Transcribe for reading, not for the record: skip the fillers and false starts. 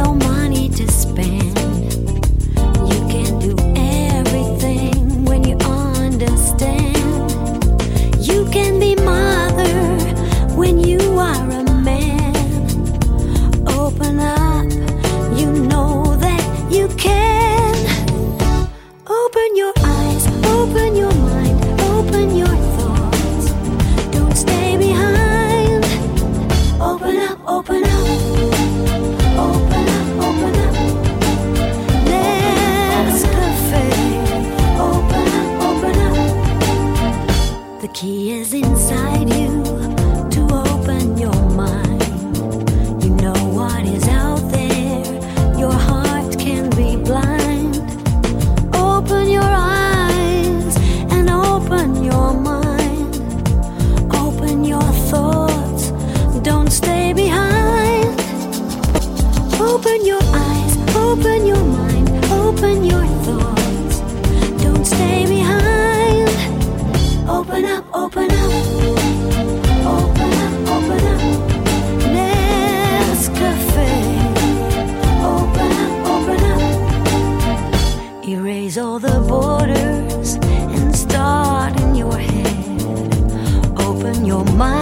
no money to spend. You can do everything when you understand. You can be mother when you are a man. Open up, you know that you can. Open your eyes, open your mind, open your thoughts. Don't stay behind. Open up, open up. Open up, open up. Nescafe. Open up, open up. The key is inside you to open your mind. You know what is out there. Your heart can be blind. Open your eyes and open your mind. Open your thoughts. Don't stay behind. Open your eyes, open your mind, open your thoughts. Don't stay behind. Open up, open up. Open up, open up. Nescafe. Open up, open up. Erase all the borders and start in your head. Open your mind.